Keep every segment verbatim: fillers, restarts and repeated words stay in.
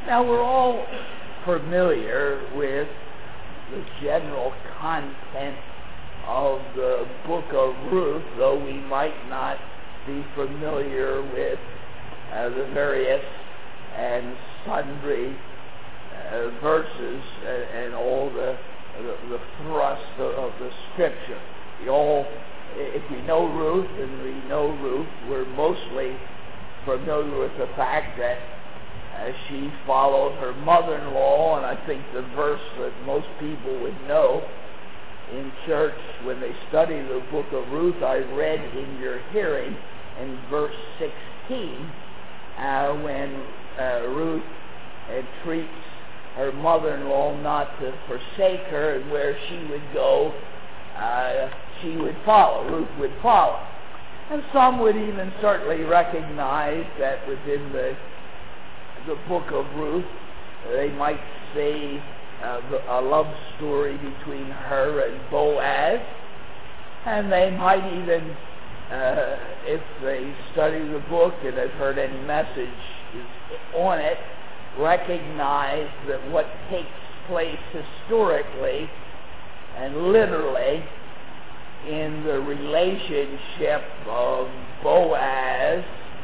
Now, we're all familiar with the general content of the book of Ruth, though we might not be familiar with uh, the various and sundry uh, verses and, and all the, the, the thrust of, of the Scripture. We all, if we know Ruth, and we know Ruth, we're mostly familiar with the fact that uh, she followed her mother-in-law, and I think the verse that most people would know in church when they study the book of Ruth, I read in your hearing in verse sixteen, uh, when uh, Ruth entreats her mother-in-law not to forsake her, and where she would go, uh, she would follow, Ruth would follow. And some would even certainly recognize that within the the book of Ruth, they might say uh, the, a love story between her and Boaz, and they might even, uh, if they study the book and have heard any message on it, recognize that what takes place historically and literally in the relationship of Boaz,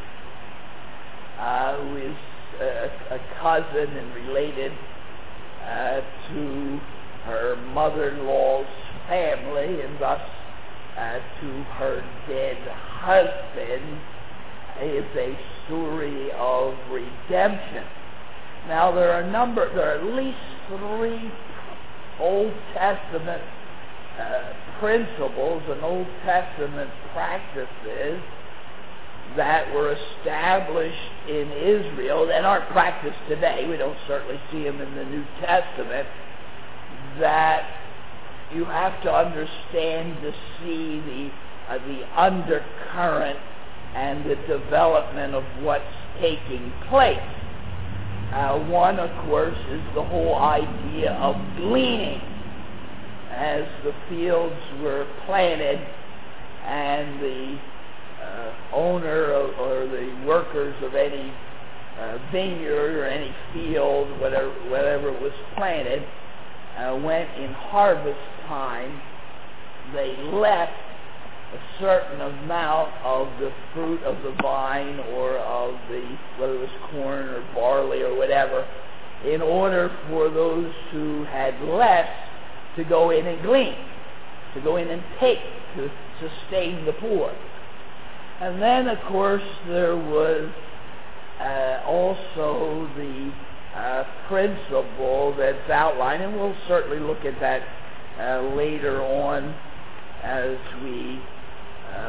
uh, who is a, a cousin and related uh, to her mother-in-law's family, and thus uh, to her dead husband, is a story of redemption. Now, there are a number, there are at least three Old Testament uh, principles and Old Testament practices that were established in Israel that aren't practiced today. We don't certainly see them in the New Testament, that you have to understand to see the uh, the undercurrent and the development of what's taking place. Uh, one, of course, is the whole idea of gleaning. As the fields were planted and the uh, owner of, or the workers of any uh, vineyard or any field, whatever, whatever was planted, uh, went in harvest time, they left a certain amount of the fruit of the vine or of the, whether it was corn or barley or whatever, in order for those who had less to go in and glean, to go in and take, to sustain the poor. And then, of course, there was uh, also the uh, principle that's outlined, and we'll certainly look at that uh, later on as we uh,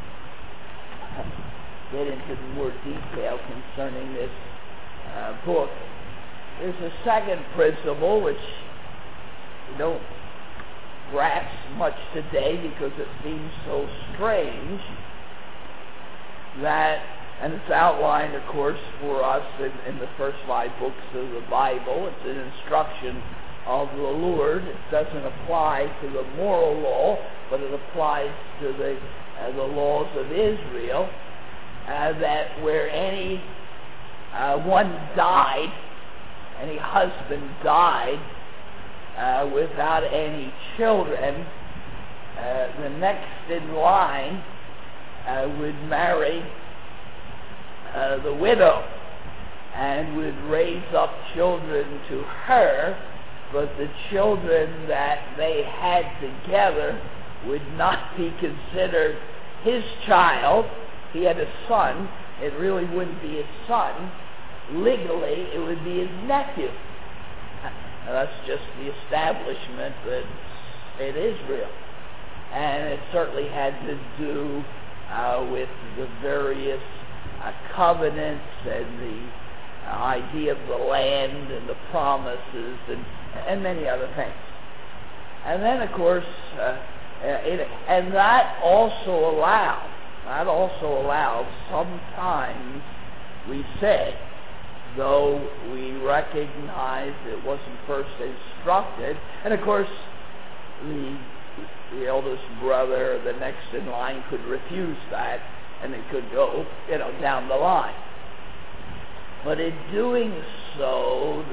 get into more detail concerning this uh, book. There's a second principle which we don't grasp much today because it seems so strange, that, and it's outlined, of course, for us in, in the first five books of the Bible. It's an instruction of the Lord. It doesn't apply to the moral law, but it applies to the, uh, the laws of Israel, uh, that where any uh, one died, any husband died, Uh, without any children, uh, the next in line uh, would marry uh, the widow and would raise up children to her, but the children that they had together would not be considered his child. He had a son. It really wouldn't be his son. Legally, it would be his nephew. That's just the establishment that's in Israel. And it certainly had to do uh, with the various uh, covenants and the uh, idea of the land and the promises and, and many other things. And then, of course, uh, it, and that also allowed, that also allowed sometimes, we say, though we recognize it wasn't first instructed, and of course the, the eldest brother or the next in line could refuse that, and it could go, you know, down the line. But in doing so,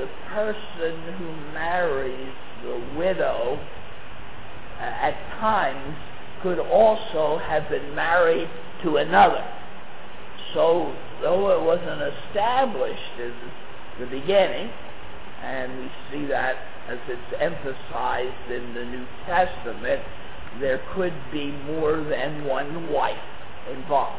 the person who marries the widow uh, at times could also have been married to another. So, though it wasn't established in the beginning, and we see that as it's emphasized in the New Testament, there could be more than one wife involved.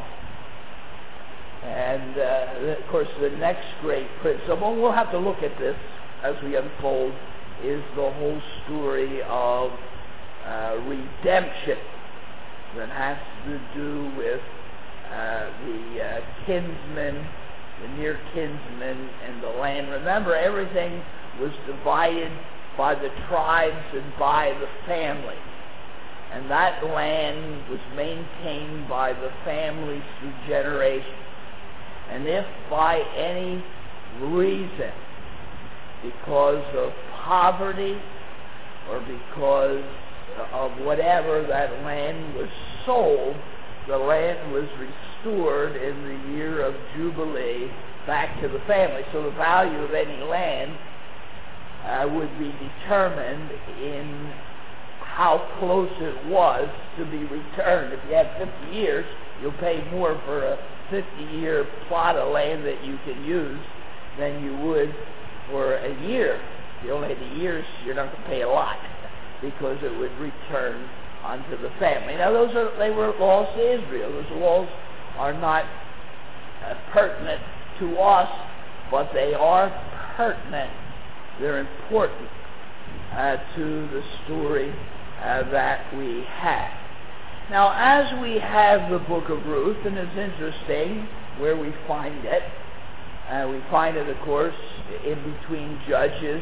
And, uh, of course, the next great principle, we'll have to look at this as we unfold, is the whole story of uh, redemption that has to do with uh, the uh, kinsmen, the near kinsmen in the land. Remember, everything was divided by the tribes and by the families. And that land was maintained by the families through generations. And if by any reason, because of poverty or because of whatever, that land was sold, the land was restored in the year of Jubilee back to the family. So the value of any land uh, would be determined in how close it was to be returned. If you have fifty years, you'll pay more for a fifty-year plot of land that you can use than you would for a year. If you only had the years, you're not going to pay a lot because it would return onto the family. Now, those are they were laws to Israel. Those laws are not uh, pertinent to us, but they are pertinent. They're important uh, to the story uh, that we have. Now, as we have the book of Ruth, and it's interesting where we find it, uh, we find it, of course, in between Judges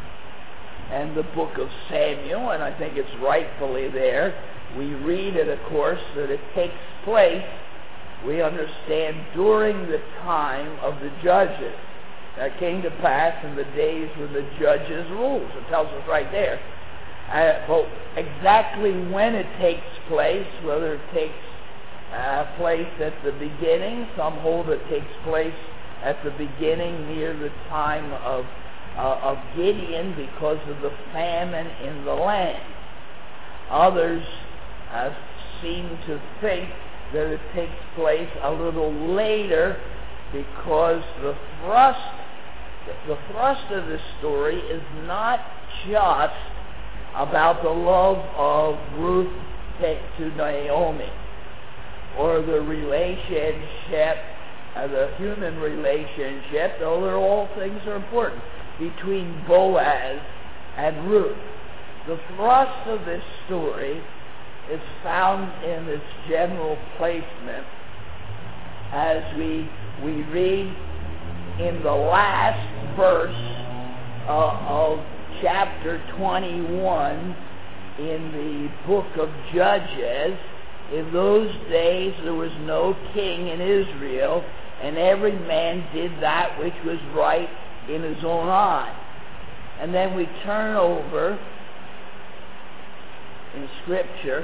and the book of Samuel, and I think it's rightfully there. We read it, of course, that it takes place, we understand, during the time of the judges. That came to pass in the days when the judges ruled. It tells us right there. Uh, but exactly when it takes place, whether it takes uh, place at the beginning, some hold it takes place at the beginning near the time of, uh, of Gideon because of the famine in the land. Others uh, seem to think that it takes place a little later because the thrust, the thrust of this story is not just about the love of Ruth to Naomi, or the relationship, uh, the human relationship, though they're all things are important, between Boaz and Ruth. The thrust of this story is found in its general placement as we, we read in the last verse uh, of chapter twenty-one in the book of Judges. In those days there was no king in Israel, and every man did that which was right in his own eye. And then we turn over in Scripture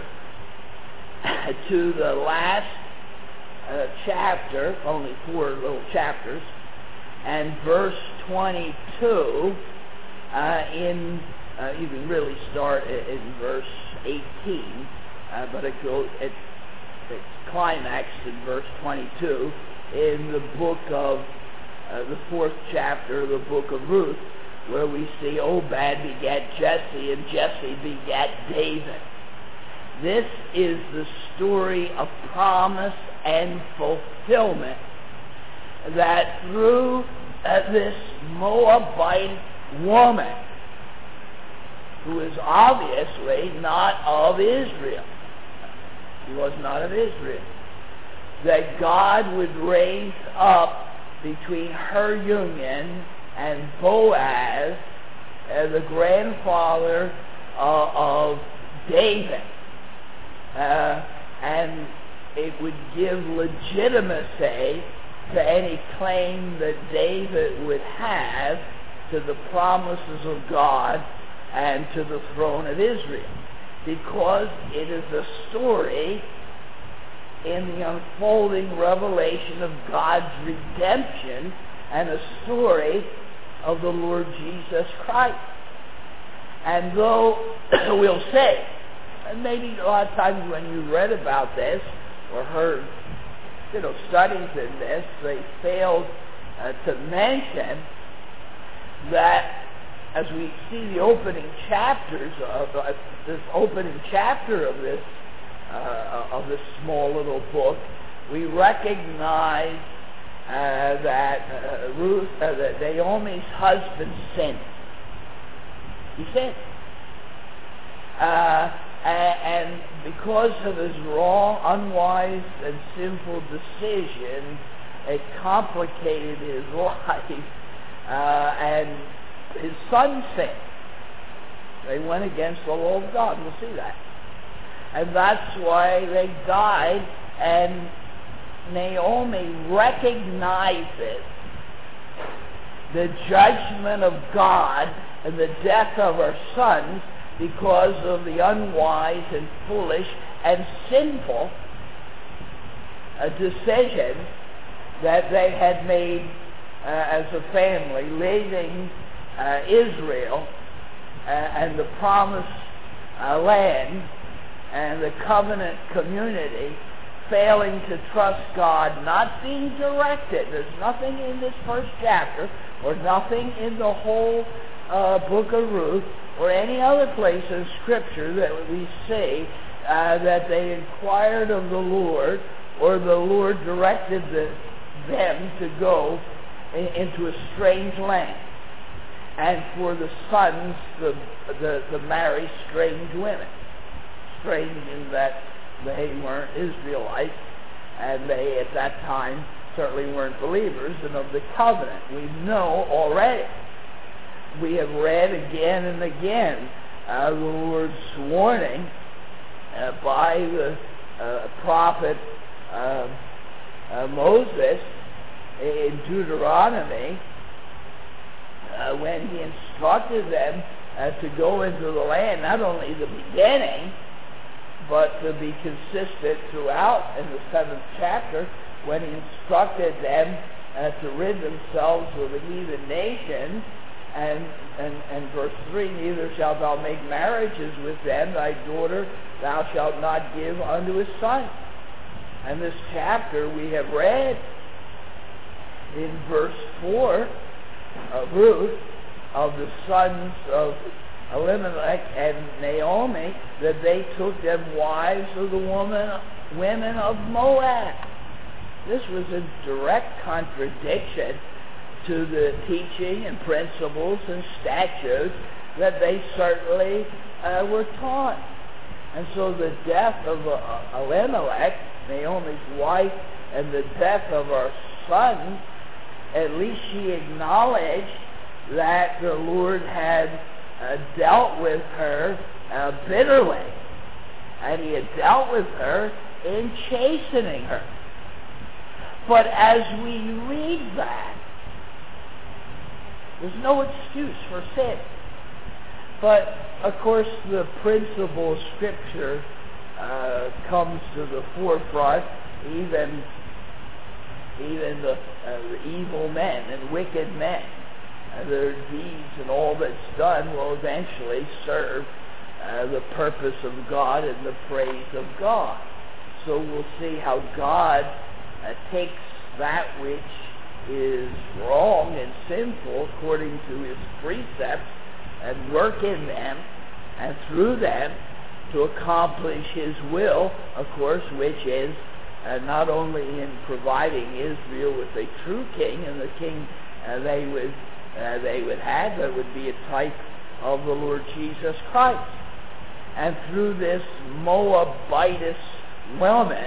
to the last uh, chapter, only four little chapters, and verse twenty-two. Uh, in uh, you can really start in, in verse eighteen, uh, but it goes it, it's climaxed in verse twenty-two in the book of uh, the fourth chapter of the book of Ruth, where we see Obed begat Jesse, and Jesse begat David. This is the story of promise and fulfillment, that through uh, this Moabite woman, who is obviously not of Israel, she was not of Israel, that God would raise up between her union and Boaz, uh, the grandfather uh, of David, uh, and it would give legitimacy to any claim that David would have to the promises of God and to the throne of Israel, because it is a story in the unfolding revelation of God's redemption, and a story of the Lord Jesus Christ. And though we'll say, and maybe a lot of times when you read about this or heard, you know, studies in this, they failed uh, to mention that as we see the opening chapters of uh, this opening chapter of this uh, of this small little book, we recognize uh, that uh, Ruth, uh, that Naomi's husband sinned. He sinned, uh, and because of his wrong, unwise, and sinful decisions, it complicated his life, uh, and his son sinned. They went against the law of God. We'll see that. And that's why they died, and Naomi recognizes the judgment of God and the death of her sons because of the unwise and foolish and sinful uh, decisions that they had made uh, as a family, leaving uh, Israel uh, and the promised uh, land and the covenant community, failing to trust God, not being directed. There's nothing in this first chapter or nothing in the whole uh, book of Ruth or any other place in Scripture that we see uh, that they inquired of the Lord or the Lord directed the, them to go in, into a strange land and for the sons to, to, to marry strange women. Strange in that they weren't Israelites, and they at that time certainly weren't believers and of the covenant. We know already. We have read again and again uh, the Lord's warning uh, by the uh, prophet uh, uh, Moses in Deuteronomy uh, when he instructed them uh, to go into the land, not only the beginning, but to be consistent throughout in the seventh chapter when he instructed them uh, to rid themselves of the heathen nations. And, and, and verse three, neither shalt thou make marriages with them, thy daughter thou shalt not give unto his son. And this chapter we have read in verse four of Ruth of the sons of Elimelech and Naomi, that they took them wives of the woman, women of Moab. This was in direct contradiction to the teaching and principles and statutes that they certainly uh, were taught. And so the death of uh, Elimelech, Naomi's wife, and the death of her son, at least she acknowledged that the Lord had uh, dealt with her uh, bitterly, and he had dealt with her in chastening her. But as we read that, there's no excuse for sin. But, of course, the principle of Scripture uh, comes to the forefront. Even, even the, uh, the evil men and wicked men, uh, their deeds and all that's done will eventually serve uh, the purpose of God and the praise of God. So we'll see how God uh, takes that which is wrong and sinful according to his precepts and work in them and through them to accomplish his will, of course, which is uh, not only in providing Israel with a true king and the king uh, they would uh, they would have, that would be a type of the Lord Jesus Christ. And through this Moabitess woman,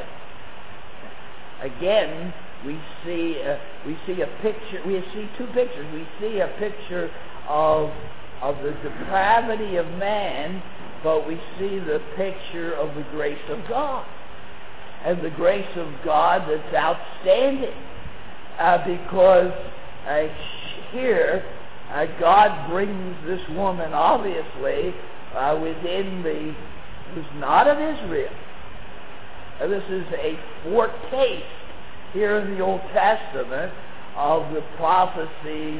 again, we see uh, we see a picture. We see two pictures. We see a picture of of the depravity of man, but we see the picture of the grace of God, and the grace of God that's outstanding, uh, because uh, here uh, God brings this woman obviously uh, within the who's not of Israel. Uh, this is a foretaste here in the Old Testament of the prophecy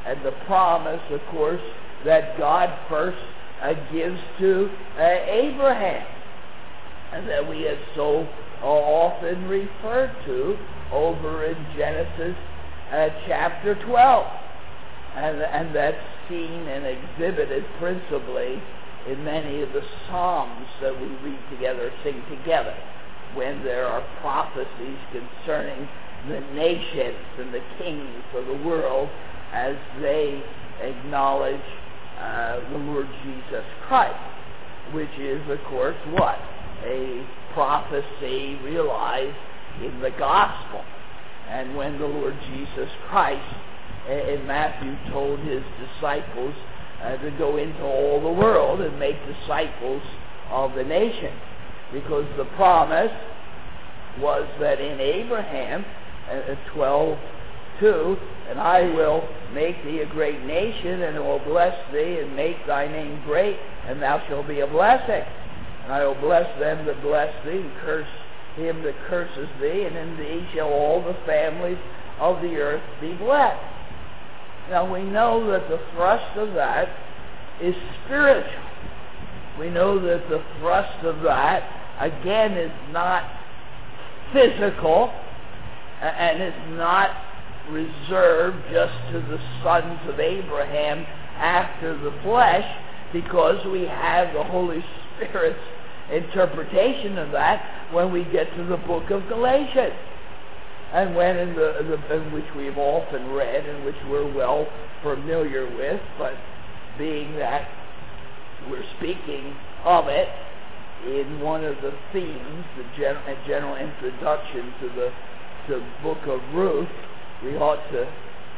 and the promise, of course, that God first uh, gives to uh, Abraham, and that we have so uh, often referred to over in Genesis uh, chapter twelve. And, and that's seen and exhibited principally in many of the Psalms that we read together, sing together, when there are prophecies concerning the nations and the kings of the world as they acknowledge uh, the Lord Jesus Christ, which is, of course, what? A prophecy realized in the gospel. And when the Lord Jesus Christ in Matthew told his disciples uh, to go into all the world and make disciples of the nations, because the promise was that in Abraham, uh, twelve two, and I will make thee a great nation, and will bless thee, and make thy name great, and thou shalt be a blessing. And I will bless them that bless thee, and curse him that curses thee, and in thee shall all the families of the earth be blessed. Now we know that the thrust of that is spiritual. We know that the thrust of that, again, is not physical, and is not reserved just to the sons of Abraham after the flesh, because we have the Holy Spirit's interpretation of that when we get to the book of Galatians. And when in the, the in which we've often read and which we're well familiar with, but being that we're speaking of it in one of the themes, the general, general introduction to the to the book of Ruth, we ought to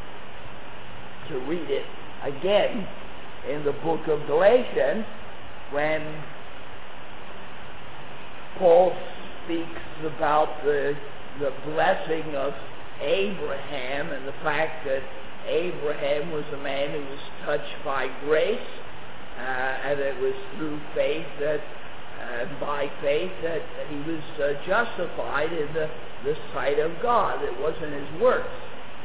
to read it again in the book of Galatians, when Paul speaks about the the blessing of Abraham and the fact that Abraham was a man who was touched by grace, uh, and it was through faith that, uh, by faith, that he was uh, justified in the, the sight of God. It wasn't his works.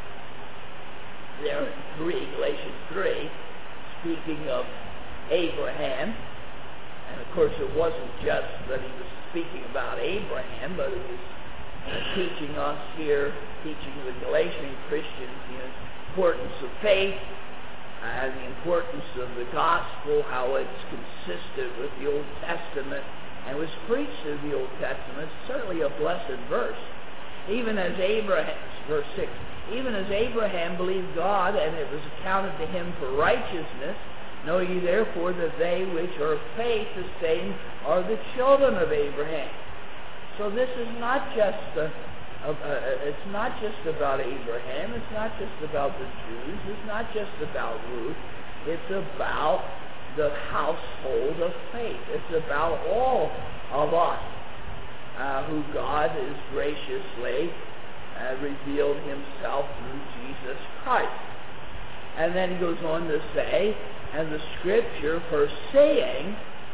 There in three, Galatians three, speaking of Abraham, and of course it wasn't just that he was speaking about Abraham, but it was Uh, teaching us here, teaching the Galatian Christians the importance of faith, and the importance of the gospel, how it's consistent with the Old Testament, and was preached in the Old Testament. It's certainly a blessed verse. Even as Abraham, verse six, even as Abraham believed God, and it was accounted to him for righteousness, know ye therefore that they which are of faith, the same are the children of Abraham. So this is not just a, a, a, it's not just about Abraham. It's not just about the Jews. It's not just about Ruth. It's about the household of faith. It's about all of us uh, who God has graciously uh, revealed himself through Jesus Christ. And then he goes on to say, and the Scripture for saying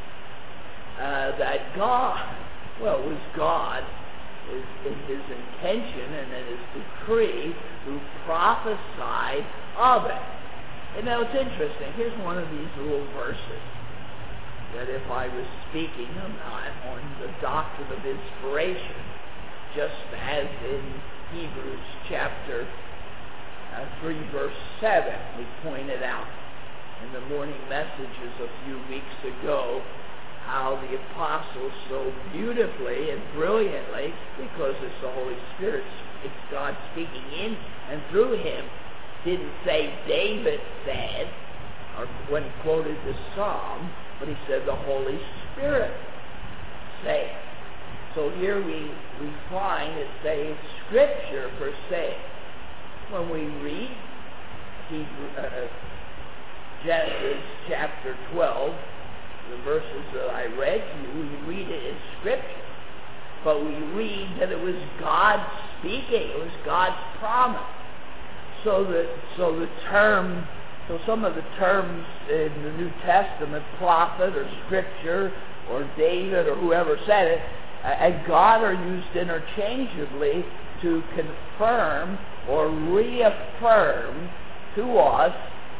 uh, that God, well, it was God, in his intention and in his decree, who prophesied of it. And now it's interesting. Here's one of these little verses that if I was speaking on, on the doctrine of inspiration, just as in Hebrews chapter uh, three, verse seven, we pointed out in the morning messages a few weeks ago, how the apostles so beautifully and brilliantly, because it's the Holy Spirit, it's God speaking in and through him, didn't say David said, or when he quoted the Psalm, but he said the Holy Spirit said. So here we, we find it says Scripture per se. When we read Hebrew, uh, Genesis chapter twelve, the verses that I read to you, we read it in Scripture. But we read that it was God speaking. It was God's promise. So that so the term, so some of the terms in the New Testament, prophet or Scripture or David or whoever said it, and God are used interchangeably to confirm or reaffirm to us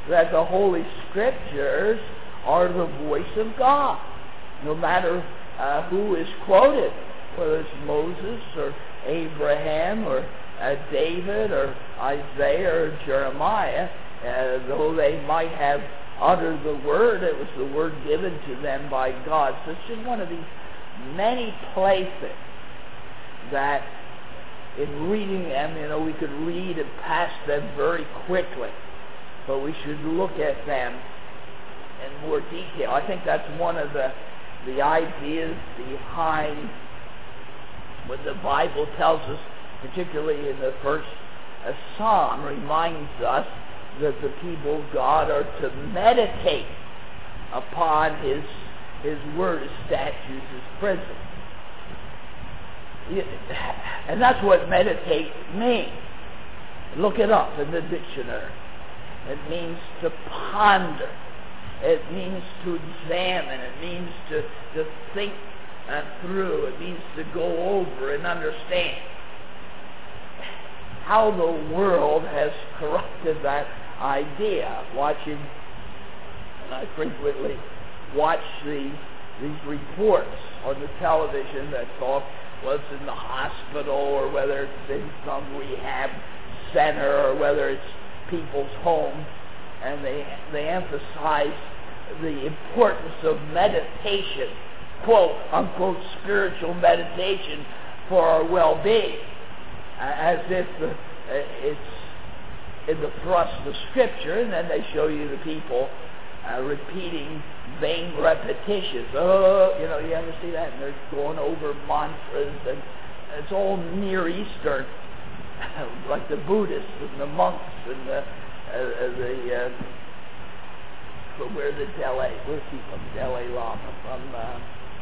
that the Holy Scriptures are the voice of God, no matter uh, who is quoted, whether it's Moses or Abraham or uh, David or Isaiah or Jeremiah. Uh, though they might have uttered the word, it was the word given to them by God. So it's just one of these many places that in reading them, you know, we could read and pass them very quickly, but we should look at them in more detail. I think that's one of the the ideas behind what the Bible tells us, particularly in the first uh, Psalm, reminds us that the people of God are to meditate upon His His word, His statutes, His principles. And that's what meditate means. Look it up in the dictionary. It means to ponder. It means to examine. It means to, to think uh, through. It means to go over and understand how the world has corrupted that idea. Watching, and I frequently watch these, these reports on the television that talk whether it's in the hospital or whether it's in some rehab center or whether it's people's homes, and they they emphasize the importance of meditation, quote unquote spiritual meditation for our well-being, as if the, it's in the thrust of Scripture, and then they show you the people uh, repeating vain repetitions. Oh, you know, you ever see that? And they're going over mantras, and it's all Near Eastern, like the Buddhists and the monks and the uh, the uh, from where the Dalai, where's he from? Dalai Lama from, uh,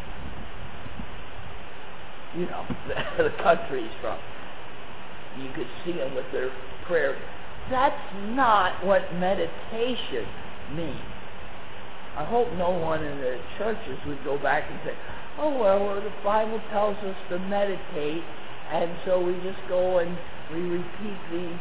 you know, the, the country he's from. You could see them with their prayer. That's not what meditation means. I hope no one in the churches would go back and say, oh, well, the Bible tells us to meditate, and so we just go and we repeat these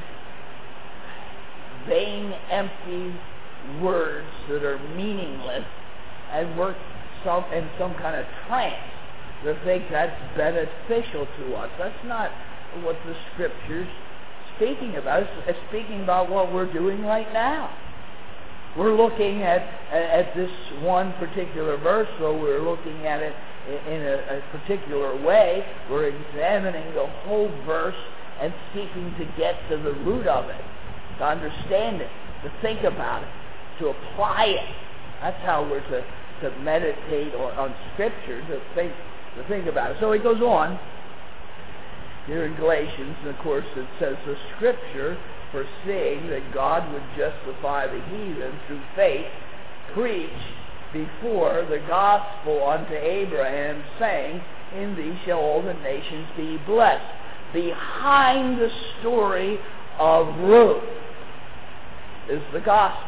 vain, empty words that are meaningless and work some, in some kind of trance to think that's beneficial to us. That's not what the Scripture's speaking about. It's speaking about what we're doing right now. We're looking at at this one particular verse, so we're looking at it in a, a particular way. We're examining the whole verse and seeking to get to the root of it, to understand it, to think about it, to apply it. That's how we're to, to meditate on, on Scripture, to think to think about it. So he goes on here in Galatians, and of course it says the Scripture, foreseeing that God would justify the heathen through faith, preached before the gospel unto Abraham, saying, in thee shall all the nations be blessed. Behind the story of Ruth is the gospel.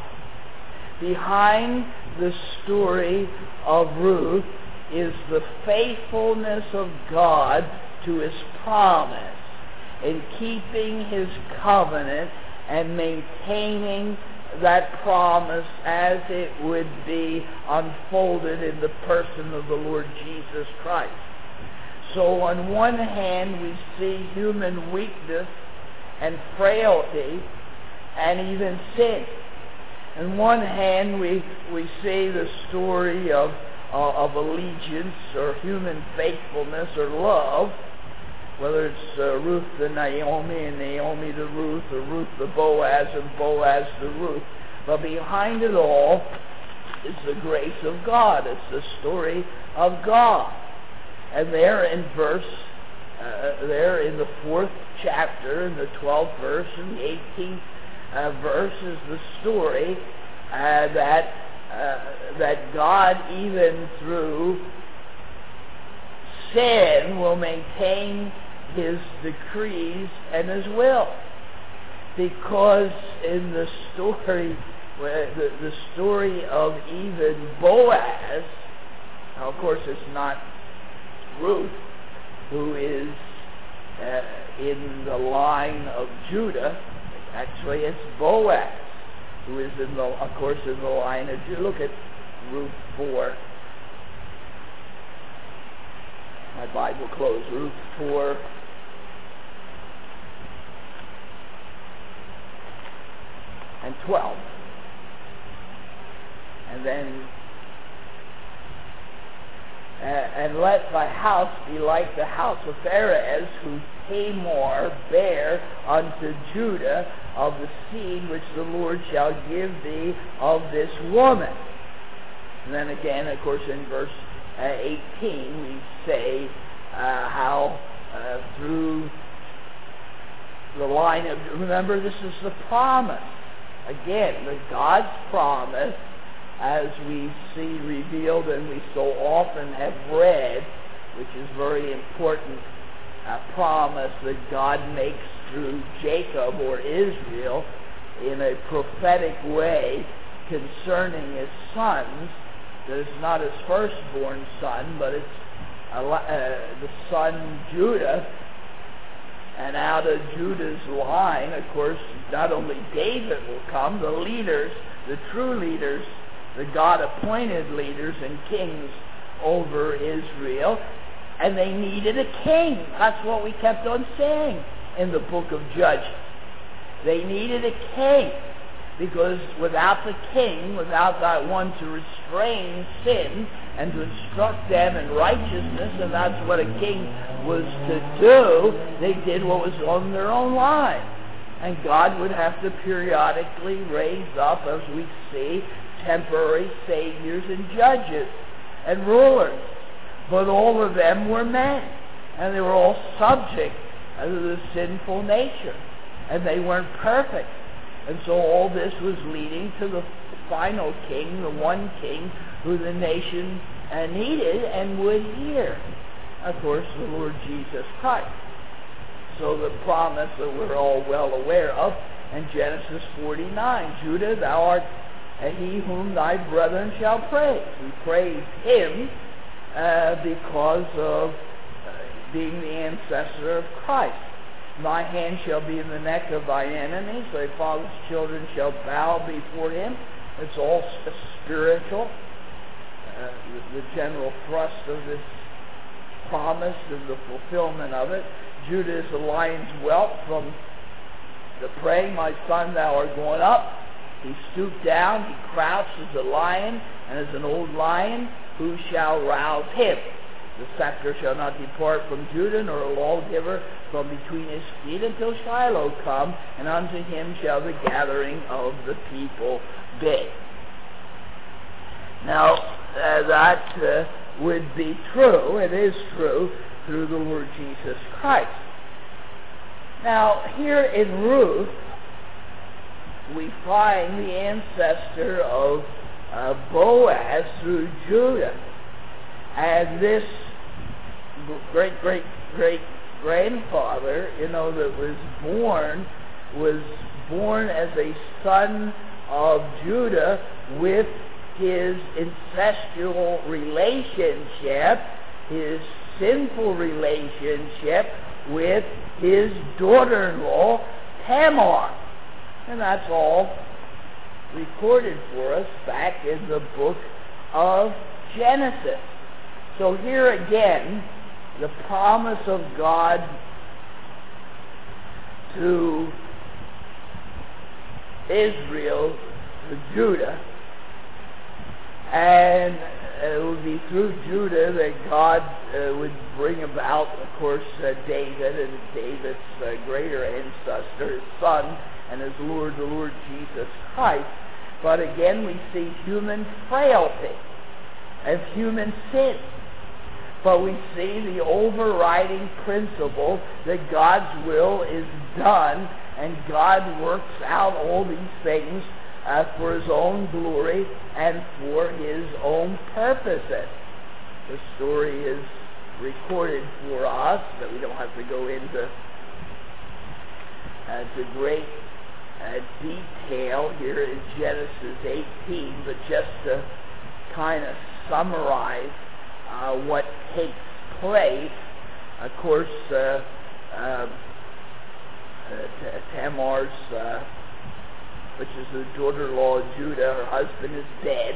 Behind the story of Ruth is the faithfulness of God to His promise, in keeping His covenant and maintaining that promise as it would be unfolded in the person of the Lord Jesus Christ. So on one hand we see human weakness and frailty and even sin. On one hand we, we see the story of, uh, of allegiance or human faithfulness or love, whether it's uh, Ruth the Naomi and Naomi the Ruth, or Ruth the Boaz and Boaz the Ruth. But behind it all is the grace of God. It's the story of God. And there in verse, uh, there in the fourth chapter, in the twelfth verse and the eighteenth uh, verse is the story uh, that uh, that God, even through sin, will maintain His decrees and His will. Because in the story, the, the story of even Boaz, now of course it's not Ruth, who is uh, in the line of Judah. Actually it's Boaz who is, in the, of course, in the line of Judah. Look at Ruth four. My Bible closed. Ruth four. And twelve. And then, uh, and let thy house be like the house of Pharez, who Tamar bare unto Judah, of the seed which the Lord shall give thee of this woman. And then again, of course, in verse uh, eighteen, we say uh, how uh, through the line of, remember, this is the promise. Again, the God's promise, as we see revealed and we so often have read, which is very important, a promise that God makes through Jacob or Israel in a prophetic way concerning his sons, that it's not his firstborn son, but it's a, uh, the son Judah. And out of Judah's line, of course, not only David will come, the leaders, the true leaders, the God-appointed leaders and kings over Israel, and they needed a king. That's what we kept on saying in the book of Judges. They needed a king, because without the king, without that one to restrain sin and to instruct them in righteousness, and that's what a king was to do, they did what was on their own line. And God would have to periodically raise up, as we see, temporary saviors and judges and rulers. But all of them were men, and they were all subject to the sinful nature, and they weren't perfect. And so all this was leading to the final king, the one king who the nation uh, needed and would hear. Of course, the Lord Jesus Christ. So the promise that we're all well aware of in Genesis forty-nine, Judah, thou art he whom thy brethren shall praise. We praise him uh, because of uh, being the ancestor of Christ. Thy hand shall be in the neck of thy enemies. Thy father's children shall bow before him. It's all spiritual. Uh, the, the general thrust of this promise and the fulfillment of it. Judah is the lion's whelp from the prey. My son, thou art gone up. He stooped down. He crouched as a lion, and as an old lion, who shall rouse him? The scepter shall not depart from Judah, nor a lawgiver from between his feet, until Shiloh come, and unto him shall the gathering of the people be. Now, uh, that uh, would be true, it is true, through the Lord Jesus Christ. Now, here in Ruth, we find the ancestor of uh, Boaz through Judah. And this great, great, great grandfather, you know, that was born, was born as a son of Judah with his incestual relationship, his sinful relationship with his daughter-in-law, Tamar. And that's all recorded for us back in the book of Genesis. So here again, the promise of God to Israel, to Judah, and it would be through Judah that God uh, would bring about, of course, uh, David, and David's uh, greater ancestor, his son, and his Lord, the Lord Jesus Christ. But again, we see human frailty and human sin. But we see the overriding principle that God's will is done, and God works out all these things uh, for his own glory and for his own purposes. The story is recorded for us, that we don't have to go into uh, to great uh, detail here in Genesis eighteen, but just to kind of summarize Uh, what takes place. Of course, uh, uh, uh, Tamar's uh, which is the daughter-in-law of Judah. Her husband is dead.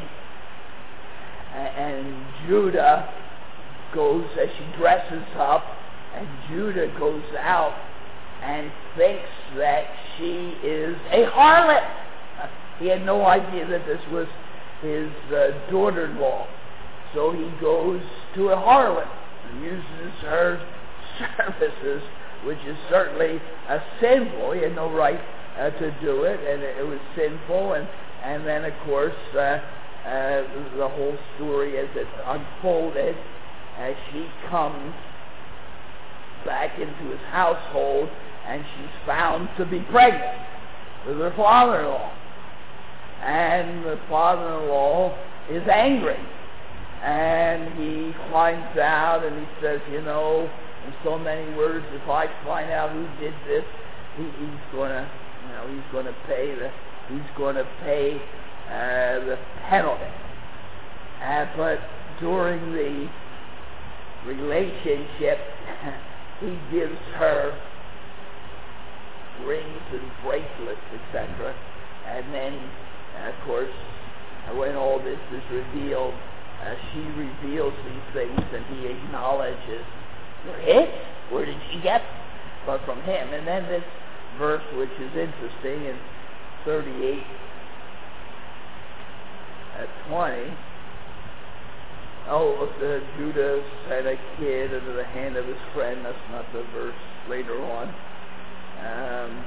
And Judah goes, as she dresses up, and Judah goes out and thinks that she is a harlot. He had no idea that this was his uh, daughter-in-law. So he goes to a harlot and uses her services, which is certainly uh, sinful. He had no right uh, to do it, and it, it was sinful. And, and then, of course, uh, uh, the whole story as it unfolded, as she comes back into his household, and she's found to be pregnant with her father-in-law. And the father-in-law is angry. And he finds out, and he says, you know, in so many words, if I find out who did this, he, he's going to, you know, he's going to pay the, he's going to pay uh, the penalty. Uh, but during the relationship, he gives her rings and bracelets, et cetera. And then, of course, when all this is revealed, uh, she reveals these things, and he acknowledges, "You're it? Where did she get them?" But from him. And then this verse, which is interesting, in thirty-eight at twenty. Oh, uh, Judah had a kid under the hand of his friend. That's not the verse later on. Um,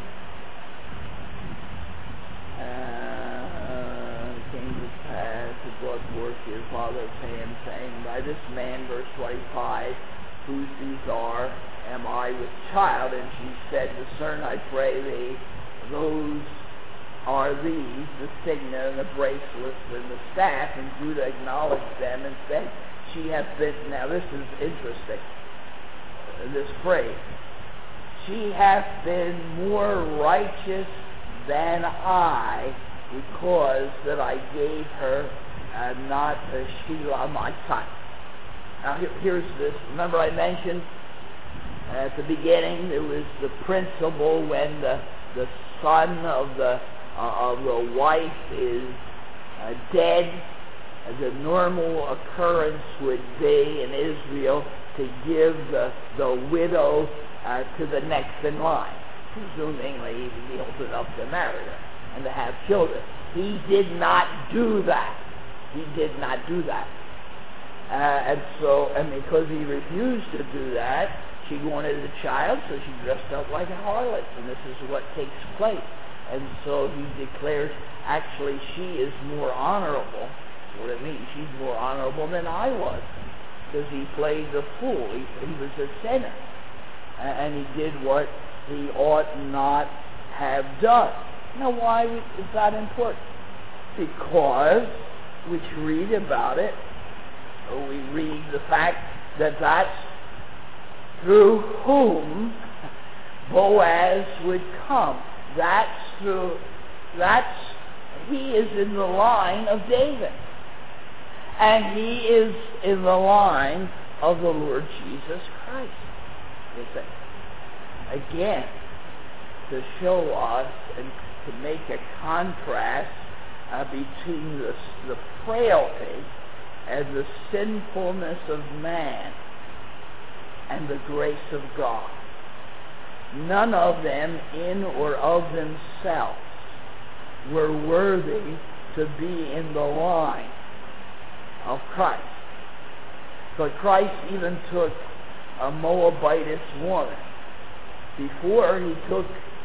uh, came to pass, it brought forth his father to him, saying, "By this man," verse twenty-five, "whose these are, am I with child?" And she said, "Discern, I pray thee, those are these, the signet and the bracelets and the staff." And Judah acknowledged them and said, "She hath been," now this is interesting, this phrase, "she hath been more righteous than I, because that I gave her uh, not uh, Shelah my son." Now here, here's this, remember I mentioned at the beginning, there was the principle when the, the son of the Uh, of the wife is uh, dead. Uh, the normal occurrence would be in Israel to give the, the widow uh, to the next in line, presumably he built it up to marry her and to have children. He did not do that. He did not do that. Uh, and so, and because he refused to do that, she wanted a child, so she dressed up like a harlot, and this is what takes place. And so he declares, actually, she is more honorable. That's what it means. She's more honorable than I was, because he played the fool. He, he was a sinner. And he did what he ought not have done. Now, why is that important? Because we read about it, or we read the fact that that's through whom Boaz would come. That's through, that's, he is in the line of David. And he is in the line of the Lord Jesus Christ. You see? Again, to show us and to make a contrast uh, between the, the frailty and the sinfulness of man and the grace of God. None of them, in or of themselves, were worthy to be in the line of Christ. But Christ even took a Moabitess woman. Before he took,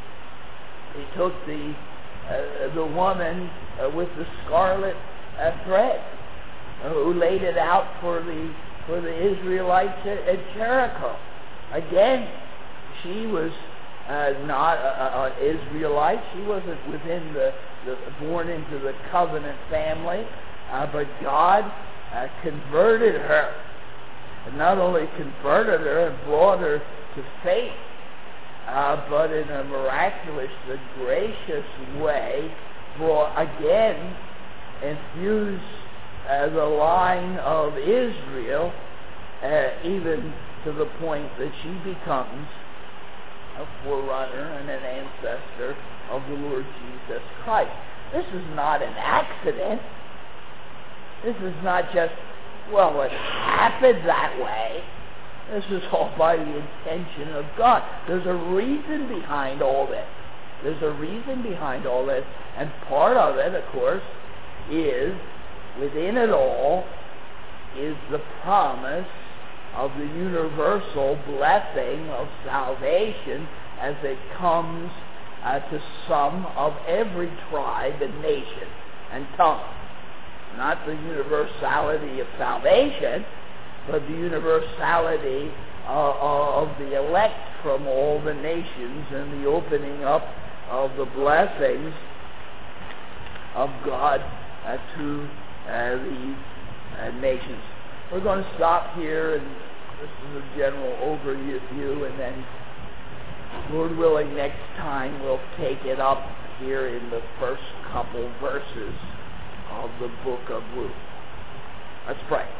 he took the uh, the woman uh, with the scarlet uh, thread, uh, who laid it out for the for the Israelites at, at Jericho. Again, she was uh, not an Israelite. She wasn't within the, the born into the covenant family, uh, but God uh, converted her, and not only converted her and brought her to faith, uh, but in a miraculous, the gracious way, brought again infused uh, the line of Israel, uh, even to the point that she becomes a forerunner and an ancestor of the Lord Jesus Christ. This is not an accident. This is not just, well, it happened that way. This is all by the intention of God. There's a reason behind all this. There's a reason behind all this. And part of it, of course, is, within it all, is the promise of the universal blessing of salvation as it comes uh, to some of every tribe and nation and tongue. Not the universality of salvation, but the universality uh, of the elect from all the nations and the opening up of the blessings of God uh, to uh, these uh, nations. We're going to stop here, and this is a general overview, and then, Lord willing, next time we'll take it up here in the first couple verses of the book of Ruth. Let's pray.